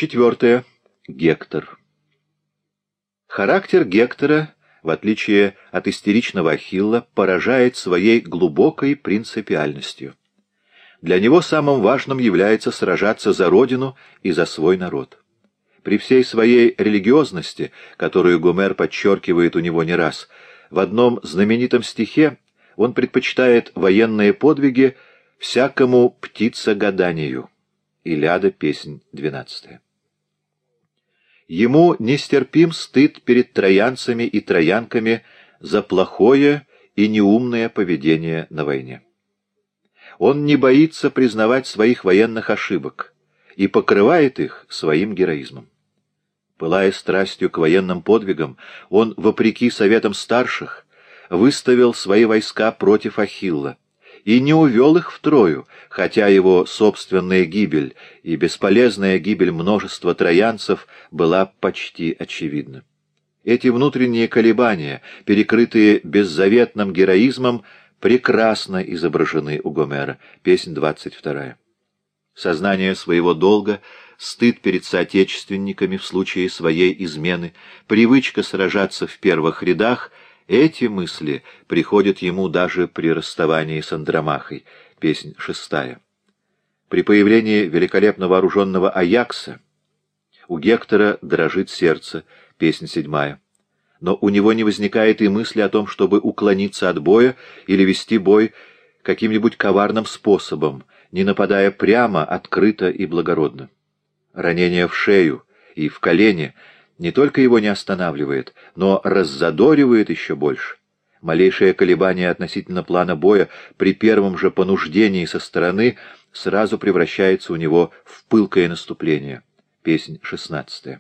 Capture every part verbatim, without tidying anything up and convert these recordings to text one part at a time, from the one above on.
Четвертое. Гектор. Характер Гектора, в отличие от истеричного Ахилла, поражает своей глубокой принципиальностью. Для него самым важным является сражаться за родину и за свой народ. При всей своей религиозности, которую Гомер подчеркивает у него не раз, в одном знаменитом стихе он предпочитает военные подвиги всякому птицегаданию. Илиада, песнь двенадцатая. Ему нестерпим стыд перед троянцами и троянками за плохое и неумное поведение на войне. Он не боится признавать своих военных ошибок и покрывает их своим героизмом. Пылая страстью к военным подвигам, он, вопреки советам старших, выставил свои войска против Ахилла и не увел их в Трою, хотя его собственная гибель и бесполезная гибель множества троянцев была почти очевидна. Эти внутренние колебания, перекрытые беззаветным героизмом, прекрасно изображены у Гомера. Песнь двадцать вторая. Сознание своего долга, стыд перед соотечественниками в случае своей измены, привычка сражаться в первых рядах — эти мысли приходят ему даже при расставании с Андромахой. Песнь шестая. При появлении великолепно вооруженного Аякса у Гектора дрожит сердце. Песнь седьмая. Но у него не возникает и мысли о том, чтобы уклониться от боя или вести бой каким-нибудь коварным способом, не нападая прямо, открыто и благородно. Ранение в шею и в колени не только его не останавливает, но раззадоривает еще больше. Малейшее колебание относительно плана боя при первом же понуждении со стороны сразу превращается у него в пылкое наступление. Песнь шестнадцатая.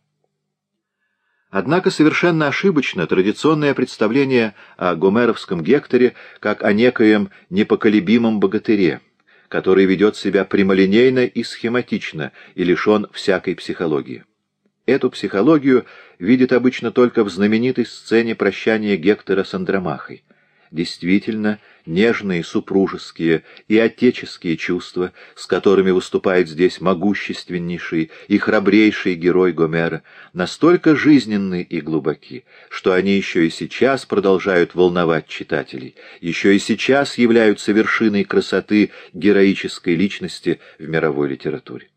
Однако совершенно ошибочно традиционное представление о гомеровском Гекторе как о некоем непоколебимом богатыре, который ведет себя прямолинейно и схематично и лишен всякой психологии. Эту психологию видит обычно только в знаменитой сцене прощания Гектора с Андромахой. Действительно, нежные супружеские и отеческие чувства, с которыми выступает здесь могущественнейший и храбрейший герой Гомера, настолько жизненны и глубоки, что они еще и сейчас продолжают волновать читателей, еще и сейчас являются вершиной красоты героической личности в мировой литературе.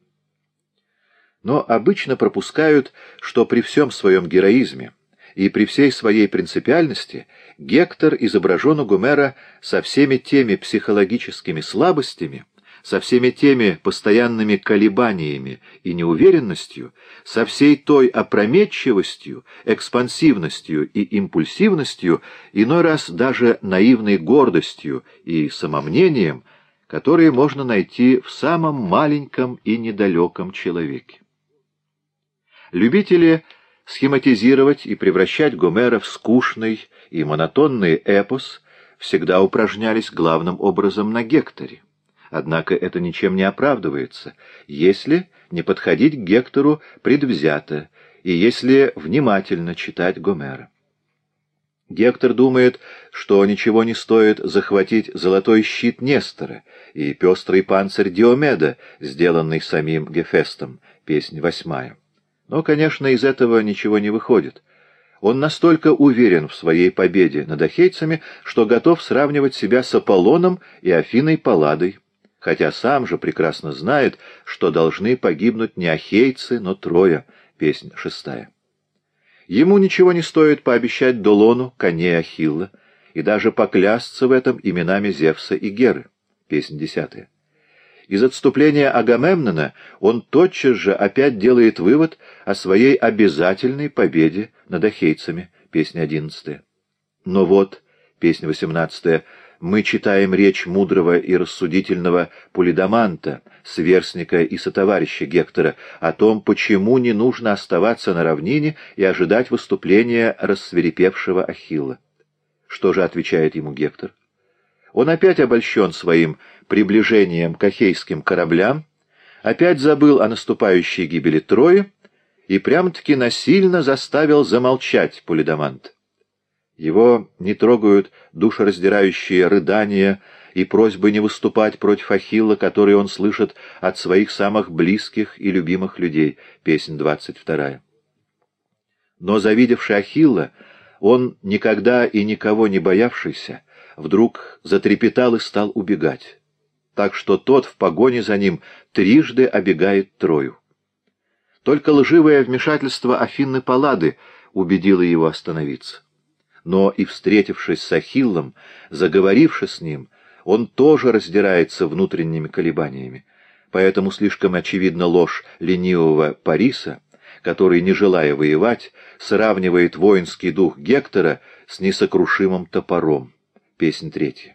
Но обычно пропускают, что при всем своем героизме и при всей своей принципиальности Гектор изображен у Гомера со всеми теми психологическими слабостями, со всеми теми постоянными колебаниями и неуверенностью, со всей той опрометчивостью, экспансивностью и импульсивностью, иной раз даже наивной гордостью и самомнением, которые можно найти в самом маленьком и недалеком человеке. Любители схематизировать и превращать Гомера в скучный и монотонный эпос всегда упражнялись главным образом на Гекторе. Однако это ничем не оправдывается, если не подходить к Гектору предвзято и если внимательно читать Гомера. Гектор думает, что ничего не стоит захватить золотой щит Нестора и пестрый панцирь Диомеда, сделанный самим Гефестом. Песнь восьмая. Но, конечно, из этого ничего не выходит. Он настолько уверен в своей победе над ахейцами, что готов сравнивать себя с Аполлоном и Афиной Палладой, хотя сам же прекрасно знает, что должны погибнуть не ахейцы, но Троя. Песнь шестая. Ему ничего не стоит пообещать Долону, коне Ахилла, и даже поклясться в этом именами Зевса и Геры. Песнь десятая. Из отступления Агамемнона он тотчас же опять делает вывод о своей обязательной победе над ахейцами. Песня одиннадцатая. Но вот, песня восемнадцатая, мы читаем речь мудрого и рассудительного Полидаманта, сверстника и сотоварища Гектора, о том, почему не нужно оставаться на равнине и ожидать выступления рассвирепевшего Ахилла. Что же отвечает ему Гектор? Он опять обольщен своим приближением к ахейским кораблям, опять забыл о наступающей гибели Трои и прям-таки насильно заставил замолчать Полидаманта. Его не трогают душераздирающие рыдания и просьбы не выступать против Ахилла, которые он слышит от своих самых близких и любимых людей. Песнь двадцать вторая. Но, завидевший Ахилла, он, никогда и никого не боявшийся, вдруг затрепетал и стал убегать, так что тот в погоне за ним трижды обегает Трою. Только лживое вмешательство Афины Паллады убедило его остановиться. Но и встретившись с Ахиллом, заговоривши с ним, он тоже раздирается внутренними колебаниями. Поэтому слишком очевидна ложь ленивого Париса, который, не желая воевать, сравнивает воинский дух Гектора с несокрушимым топором. Песнь третья.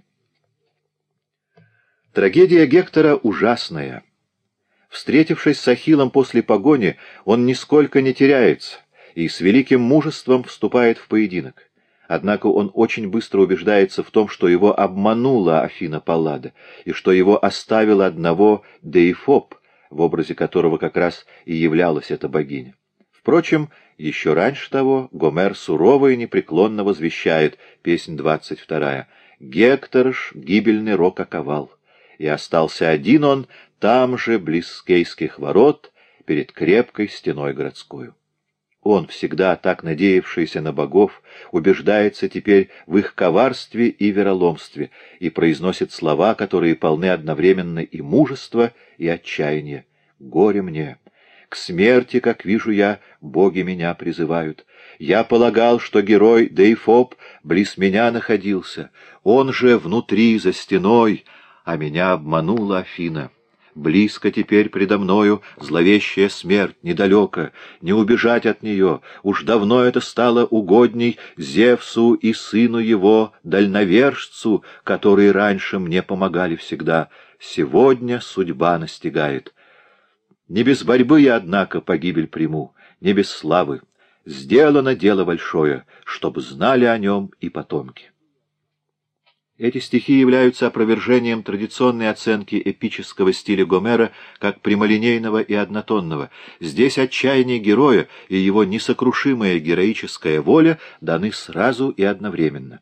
Трагедия Гектора ужасная. Встретившись с Ахиллом после погони, он нисколько не теряется и с великим мужеством вступает в поединок. Однако он очень быстро убеждается в том, что его обманула Афина Паллада, и что его оставил одного Деифоб, в образе которого как раз и являлась эта богиня. Впрочем, еще раньше того Гомер сурово и непреклонно возвещает, песнь двадцать вторая, «Гектор ж гибельный рог оковал, и остался один он там же, близ Скейских ворот, перед крепкой стеной городскою». Он, всегда так надеявшийся на богов, убеждается теперь в их коварстве и вероломстве и произносит слова, которые полны одновременно и мужества, и отчаяния. «Горе мне! К смерти, как вижу я, боги меня призывают. Я полагал, что герой Деифоб близ меня находился. Он же внутри, за стеной, а меня обманула Афина. Близко теперь предо мною зловещая смерть, недалеко, не убежать от нее. Уж давно это стало угодней Зевсу и сыну его, дальновержцу, которые раньше мне помогали всегда. Сегодня судьба настигает. Не без борьбы я, однако, погибель приму, не без славы. Сделано дело большое, чтобы знали о нем и потомки». Эти стихи являются опровержением традиционной оценки эпического стиля Гомера как прямолинейного и однотонного. Здесь отчаяние героя и его несокрушимая героическая воля даны сразу и одновременно.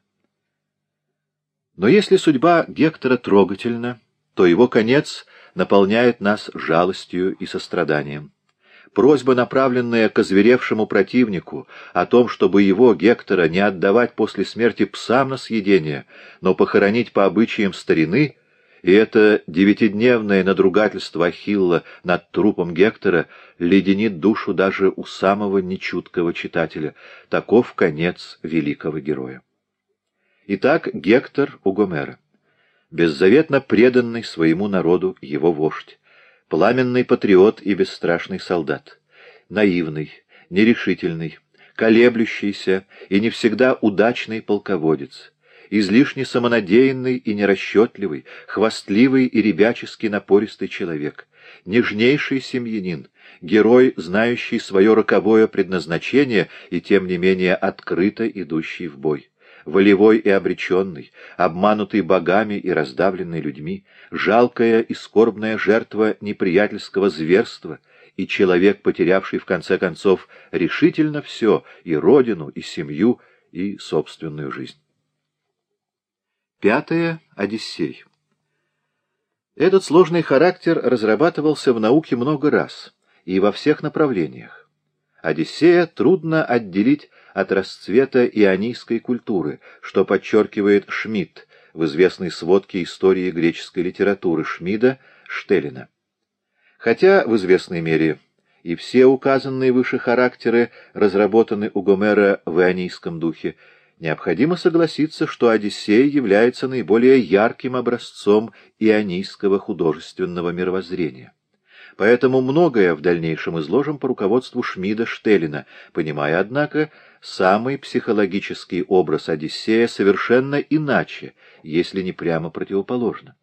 Но если судьба Гектора трогательна, то его конец наполняет нас жалостью и состраданием. Просьба, направленная к озверевшему противнику, о том, чтобы его, Гектора, не отдавать после смерти псам на съедение, но похоронить по обычаям старины, и это девятидневное надругательство Ахилла над трупом Гектора леденит душу даже у самого нечуткого читателя. Таков конец великого героя. Итак, Гектор у Гомера. Беззаветно преданный своему народу его вождь. Пламенный патриот и бесстрашный солдат, наивный, нерешительный, колеблющийся и не всегда удачный полководец, излишне самонадеянный и нерасчетливый, хвастливый и ребячески напористый человек, нежнейший семьянин, герой, знающий свое роковое предназначение и тем не менее открыто идущий в бой. Волевой и обреченный, обманутый богами и раздавленный людьми, жалкая и скорбная жертва неприятельского зверства и человек, потерявший в конце концов решительно все, и родину, и семью, и собственную жизнь. Пятое. Одиссей. Этот сложный характер разрабатывался в науке много раз и во всех направлениях. Одиссея трудно отделить от расцвета ионийской культуры, что подчеркивает Шмидт в известной сводке истории греческой литературы Шмида Штеллина. Хотя в известной мере и все указанные выше характеры разработаны у Гомера в ионийском духе, необходимо согласиться, что Одиссей является наиболее ярким образцом ионийского художественного мировоззрения. Поэтому многое в дальнейшем изложим по руководству Шмида Штеллина, понимая, однако, самый психологический образ Одиссея совершенно иначе, если не прямо противоположно.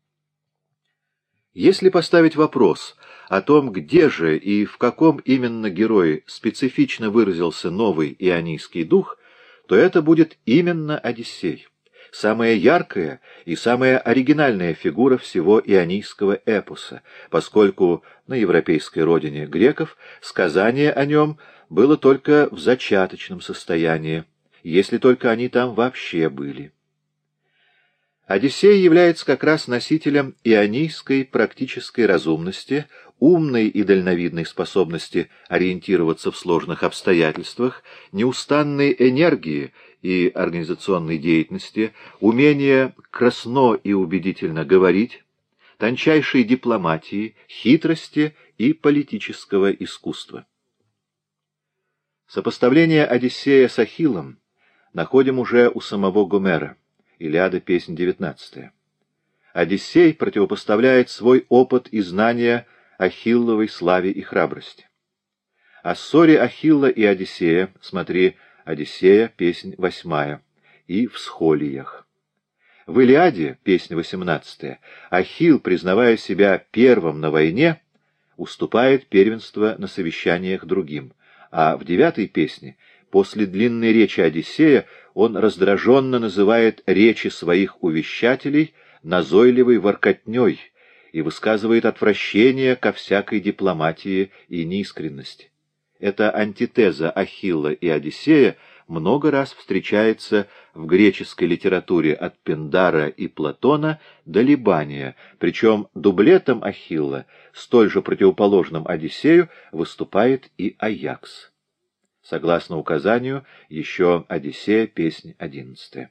Если поставить вопрос о том, где же и в каком именно герое специфично выразился новый ионийский дух, то это будет именно Одиссей. Самая яркая и самая оригинальная фигура всего ионийского эпоса, поскольку на европейской родине греков сказание о нем было только в зачаточном состоянии, если только они там вообще были. Одиссей является как раз носителем ионийской практической разумности, умной и дальновидной способности ориентироваться в сложных обстоятельствах, неустанной энергии и организационной деятельности, умения красно и убедительно говорить, тончайшей дипломатии, хитрости и политического искусства. Сопоставление Одиссея с Ахиллом находим уже у самого Гомера. Илиада, песнь девятнадцатая. Одиссей противопоставляет свой опыт и знания Ахилловой славе и храбрости. О ссоре Ахилла и Одиссея, смотри, Одиссея, песнь восьмая, и в схолиях. В Илиаде, песнь восемнадцатая, Ахилл, признавая себя первым на войне, уступает первенство на совещаниях другим, а в девятой песне, после длинной речи Одиссея, он раздраженно называет речи своих увещателей назойливой воркотней и высказывает отвращение ко всякой дипломатии и неискренности. Эта антитеза Ахилла и Одиссея много раз встречается в греческой литературе от Пиндара и Платона до Либания, причем дублетом Ахилла, столь же противоположным Одиссею, выступает и Аякс. Согласно указанию, еще Одиссея, песнь одиннадцатая.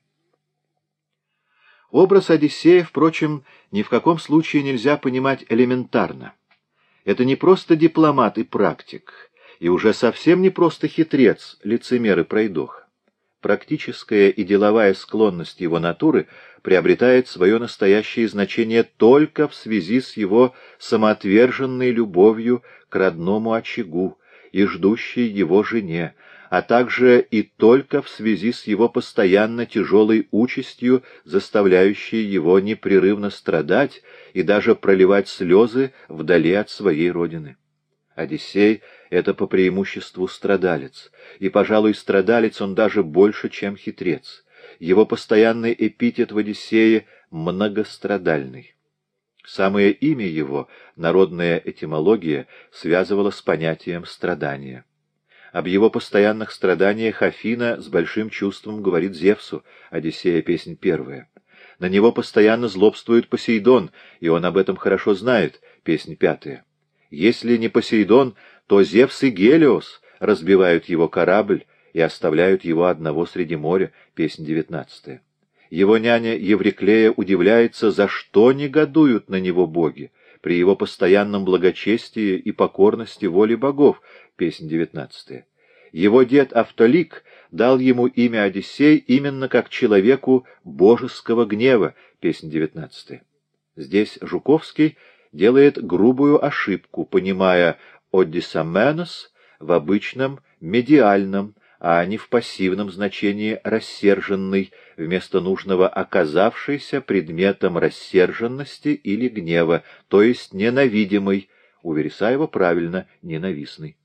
Образ Одиссея, впрочем, ни в каком случае нельзя понимать элементарно. Это не просто дипломат и практик, и уже совсем не просто хитрец, лицемер и пройдоха. Практическая и деловая склонность его натуры приобретает свое настоящее значение только в связи с его самоотверженной любовью к родному очагу и ждущей его жене, а также и только в связи с его постоянно тяжелой участью, заставляющей его непрерывно страдать и даже проливать слезы вдали от своей родины. Одиссей — это по преимуществу страдалец, и, пожалуй, страдалец он даже больше, чем хитрец. Его постоянный эпитет в Одиссее — многострадальный. Самое имя его, народная этимология, связывала с понятием страдания. Об его постоянных страданиях Афина с большим чувством говорит Зевсу, Одиссея, песнь первая. На него постоянно злобствует Посейдон, и он об этом хорошо знает, песнь пятая. Если не Посейдон, то Зевс и Гелиос разбивают его корабль и оставляют его одного среди моря, песнь девятнадцатая. Его няня Евриклея удивляется, за что негодуют на него боги, при его постоянном благочестии и покорности воле богов, песнь девятнадцатая. Его дед Автолик дал ему имя Одиссей именно как человеку божеского гнева, песнь девятнадцатая. Здесь Жуковский делает грубую ошибку, понимая «одиссаменос» в обычном медиальном, а не в пассивном значении «рассерженный», вместо нужного «оказавшийся предметом рассерженности или гнева», то есть ненавидимый, у Вересаева правильно, ненавистный.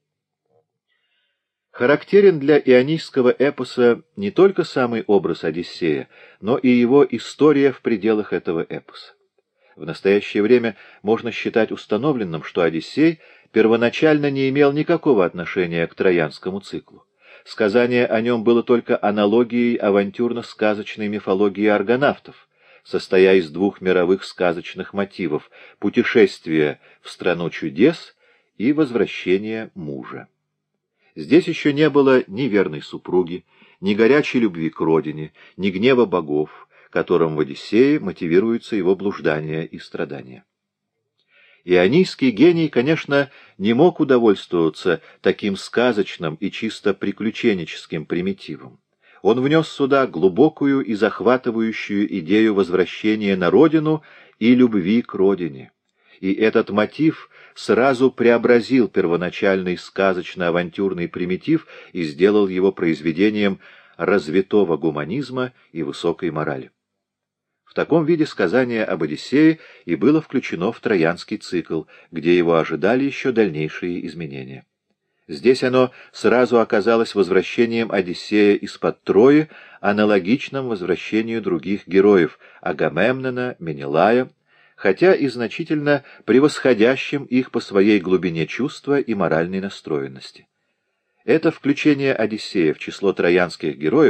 Характерен для ионийского эпоса не только самый образ Одиссея, но и его история в пределах этого эпоса. В настоящее время можно считать установленным, что Одиссей первоначально не имел никакого отношения к троянскому циклу. Сказание о нем было только аналогией авантюрно-сказочной мифологии аргонавтов, состоя из двух мировых сказочных мотивов — путешествия в страну чудес и возвращения мужа. Здесь еще не было ни верной супруги, ни горячей любви к родине, ни гнева богов, которым в Одиссее мотивируются его блуждания и страдания. Ионийский гений, конечно, не мог удовольствоваться таким сказочным и чисто приключенческим примитивом. Он внес сюда глубокую и захватывающую идею возвращения на родину и любви к родине. И этот мотив сразу преобразил первоначальный сказочно-авантюрный примитив и сделал его произведением развитого гуманизма и высокой морали. В таком виде сказание об Одиссее и было включено в троянский цикл, где его ожидали еще дальнейшие изменения. Здесь оно сразу оказалось возвращением Одиссея из-под Трои, аналогичным возвращению других героев — Агамемнона, Менелая, хотя и значительно превосходящим их по своей глубине чувства и моральной настроенности. Это включение Одиссея в число троянских героев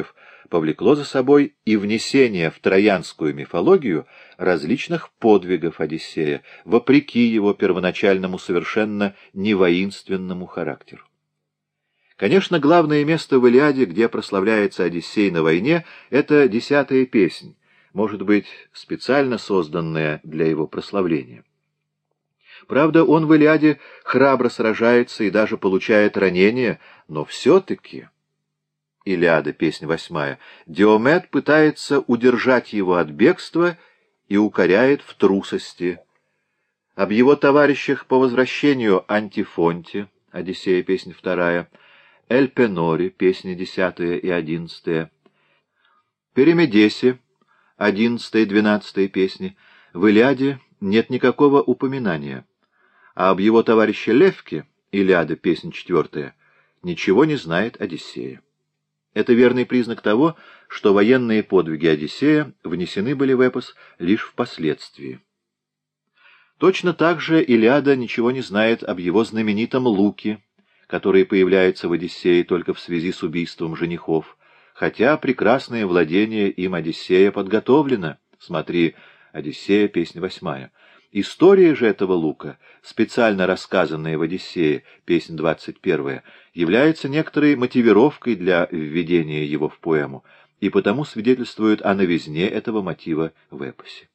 повлекло за собой и внесение в троянскую мифологию различных подвигов Одиссея, вопреки его первоначальному совершенно невоинственному характеру. Конечно, главное место в «Илиаде», где прославляется Одиссей на войне, это десятая песнь, может быть, специально созданная для его прославления. Правда, он в «Илиаде» храбро сражается и даже получает ранения, но все-таки... Илиада, песня восьмая. Диомед пытается удержать его от бегства и укоряет в трусости. Об его товарищах по возвращению Антифонте, Одиссея, песня вторая, Эльпеноре, песни десятая и одиннадцатая, Перемедесе, одиннадцатая и двенадцатая песни, в Илиаде нет никакого упоминания, а об его товарище Левке, Илиада, песня четвертая, ничего не знает Одиссея. Это верный признак того, что военные подвиги Одиссея внесены были в эпос лишь впоследствии. Точно так же Илиада ничего не знает об его знаменитом луке, который появляется в Одиссее только в связи с убийством женихов, хотя прекрасное владение им Одиссея подготовлено. Смотри, Одиссея, песня восьмая. История же этого лука, специально рассказанная в Одиссее, песня двадцать первая, является некоторой мотивировкой для введения его в поэму, и потому свидетельствует о новизне этого мотива в эпосе.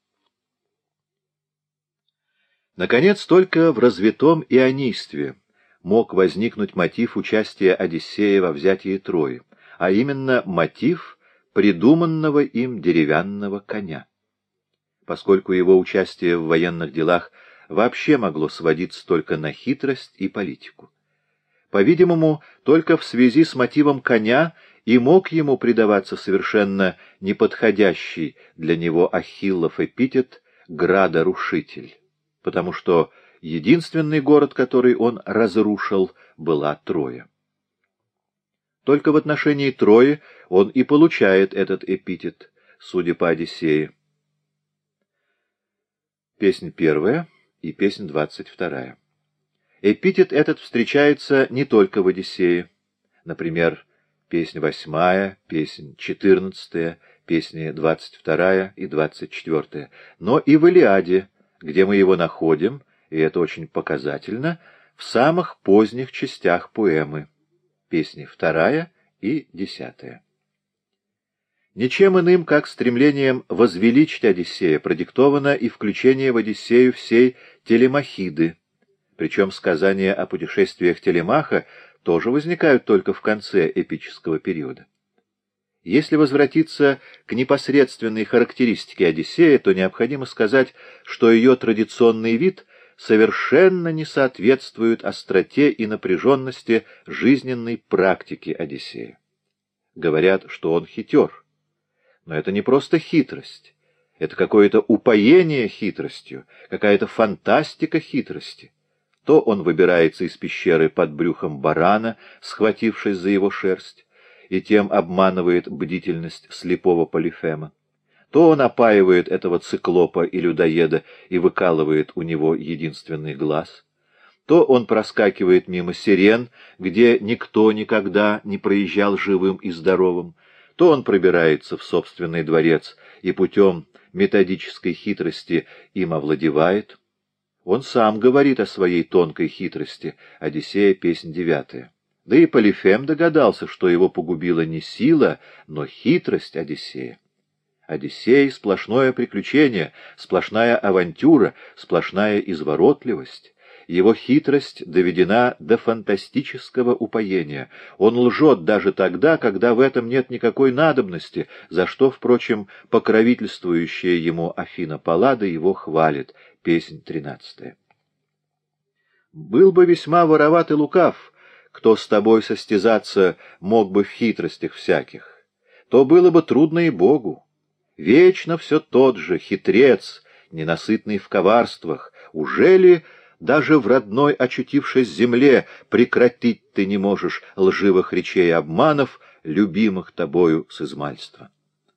Наконец, только в развитом ионийстве мог возникнуть мотив участия Одиссея во взятии Трои, а именно мотив придуманного им деревянного коня. Поскольку его участие в военных делах вообще могло сводиться только на хитрость и политику. По-видимому, только в связи с мотивом коня и мог ему придаваться совершенно неподходящий для него Ахиллов эпитет «градорушитель», потому что единственный город, который он разрушил, была Троя. Только в отношении Трои он и получает этот эпитет, судя по Одиссее. Песнь первая и песнь двадцать вторая. Эпитет этот встречается не только в Одиссее. Например, песнь восьмая, песнь четырнадцатая, песни двадцать вторая и двадцать четвертая, но и в Илиаде, где мы его находим, и это очень показательно, в самых поздних частях поэмы, песни вторая и десятая. Ничем иным, как стремлением возвеличить Одиссея, продиктовано и включение в Одиссею всей Телемахиды, причем сказания о путешествиях Телемаха тоже возникают только в конце эпического периода. Если возвратиться к непосредственной характеристике Одиссея, то необходимо сказать, что ее традиционный вид совершенно не соответствует остроте и напряженности жизненной практики Одиссея. Говорят, что он хитер. Но это не просто хитрость, это какое-то упоение хитростью, какая-то фантастика хитрости. То он выбирается из пещеры под брюхом барана, схватившись за его шерсть, и тем обманывает бдительность слепого Полифема. То он опаивает этого циклопа и людоеда и выкалывает у него единственный глаз. То он проскакивает мимо сирен, где никто никогда не проезжал живым и здоровым. То он пробирается в собственный дворец и путем методической хитрости им овладевает. Он сам говорит о своей тонкой хитрости, Одиссея, песнь девятая. Да и Полифем догадался, что его погубила не сила, но хитрость Одиссея. Одиссей — сплошное приключение, сплошная авантюра, сплошная изворотливость. Его хитрость доведена до фантастического упоения. Он лжет даже тогда, когда в этом нет никакой надобности, за что, впрочем, покровительствующая ему Афина Паллада его хвалит. Песнь тринадцатая. «Был бы весьма вороват и лукав, кто с тобой состязаться мог бы в хитростях всяких, то было бы трудно и Богу. Вечно все тот же хитрец, ненасытный в коварствах. Ужели даже в родной очутившись земле прекратить ты не можешь лживых речей и обманов, любимых тобою с измальства?»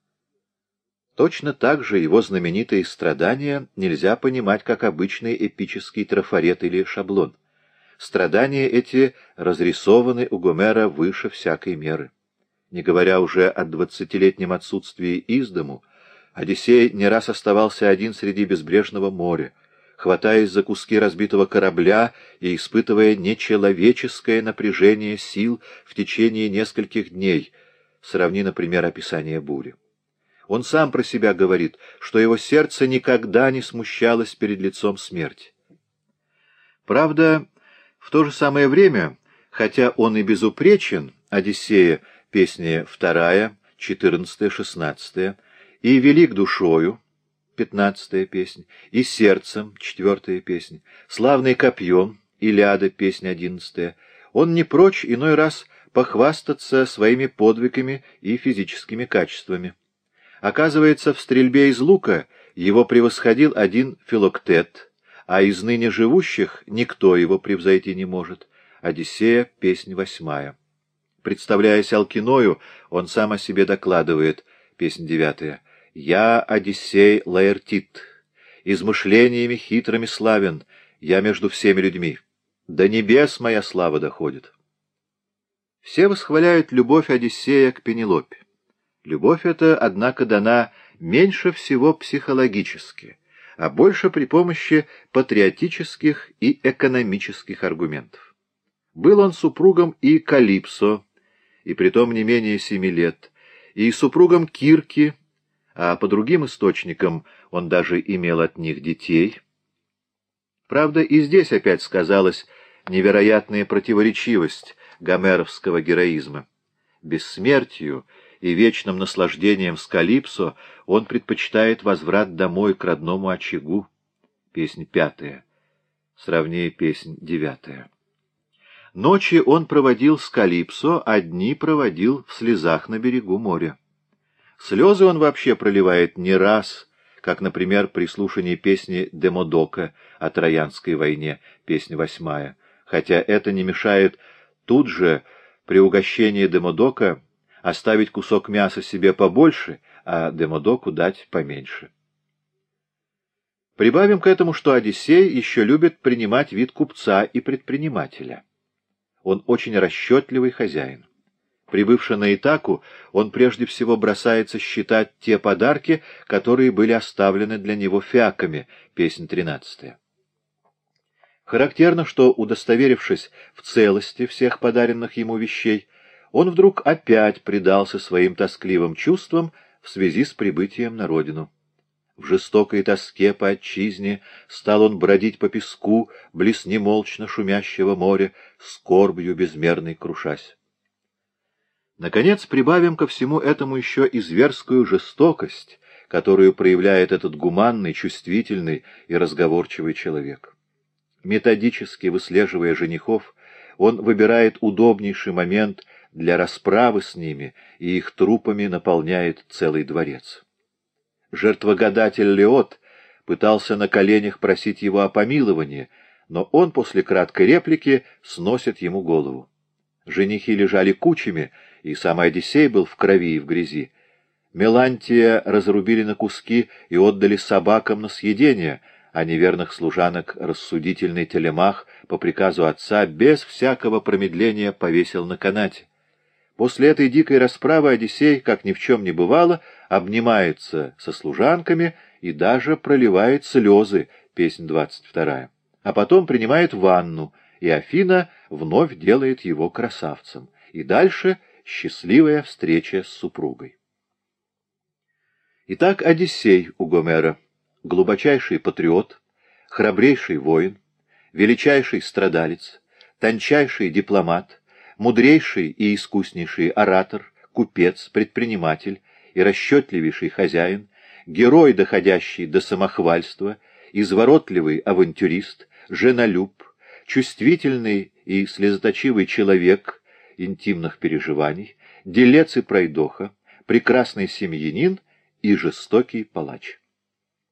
Точно так же его знаменитые страдания нельзя понимать как обычный эпический трафарет или шаблон. Страдания эти разрисованы у Гомера выше всякой меры. Не говоря уже о двадцатилетнем отсутствии из дому, Одиссей не раз оставался один среди безбрежного моря, хватаясь за куски разбитого корабля и испытывая нечеловеческое напряжение сил в течение нескольких дней. Сравни, например, описание бури. Он сам про себя говорит, что его сердце никогда не смущалось перед лицом смерти. Правда, в то же самое время, хотя он и безупречен, Одиссея, песни вторая, четырнадцатая, шестнадцатая, и велик душою, пятнадцатая песня, и сердцем, четвертая песня, славный копьем, Илиада, песня одиннадцатая, он не прочь иной раз похвастаться своими подвигами и физическими качествами. Оказывается, в стрельбе из лука его превосходил один Филоктет, а из ныне живущих никто его превзойти не может. Одиссея, песнь восьмая. Представляясь Алкиною, он сам о себе докладывает, песнь девятая. «Я Одиссей Лаэртит, измышлениями хитрыми славен, я между всеми людьми. До небес моя слава доходит». Все восхваляют любовь Одиссея к Пенелопе. Любовь эта, однако, дана меньше всего психологически, а больше при помощи патриотических и экономических аргументов. Был он супругом и Калипсо, и притом не менее семи лет, и супругом Кирки, а по другим источникам он даже имел от них детей. Правда, и здесь опять сказалась невероятная противоречивость гомеровского героизма. Бессмертию и вечным наслаждением с Калипсо он предпочитает возврат домой к родному очагу. Песнь пятая. Сравни песнь девятая. Ночи он проводил с Калипсо, а дни проводил в слезах на берегу моря. Слезы он вообще проливает не раз, как, например, при слушании песни Демодока о Троянской войне, песня восьмая, хотя это не мешает тут же при угощении Демодока оставить кусок мяса себе побольше, а Демодоку дать поменьше. Прибавим к этому, что Одиссей еще любит принимать вид купца и предпринимателя. Он очень расчетливый хозяин. Прибывши на Итаку, он прежде всего бросается считать те подарки, которые были оставлены для него фиаками, песнь тринадцатая. Характерно, что, удостоверившись в целости всех подаренных ему вещей, он вдруг опять предался своим тоскливым чувствам в связи с прибытием на родину. В жестокой тоске по отчизне стал он бродить по песку, близ немолчно шумящего моря, скорбью безмерной крушась. Наконец, прибавим ко всему этому еще и зверскую жестокость, которую проявляет этот гуманный, чувствительный и разговорчивый человек. Методически выслеживая женихов, он выбирает удобнейший момент для расправы с ними и их трупами наполняет целый дворец. Жертвогадатель Леот пытался на коленях просить его о помиловании, но он после краткой реплики сносит ему голову. Женихи лежали кучами, и сам Одиссей был в крови и в грязи. Мелантия разрубили на куски и отдали собакам на съедение, а неверных служанок рассудительный Телемах по приказу отца без всякого промедления повесил на канате. После этой дикой расправы Одиссей, как ни в чем не бывало, обнимается со служанками и даже проливает слезы, песнь двадцать вторая. А потом принимает ванну, и Афина вновь делает его красавцем. И дальше счастливая встреча с супругой. Итак, Одиссей у Гомера, глубочайший патриот, храбрейший воин, величайший страдалец, тончайший дипломат, мудрейший и искуснейший оратор, купец, предприниматель и расчетливейший хозяин, герой, доходящий до самохвальства, изворотливый авантюрист, женолюб, чувствительный и слезоточивый человек интимных переживаний, делец и пройдоха, прекрасный семьянин и жестокий палач.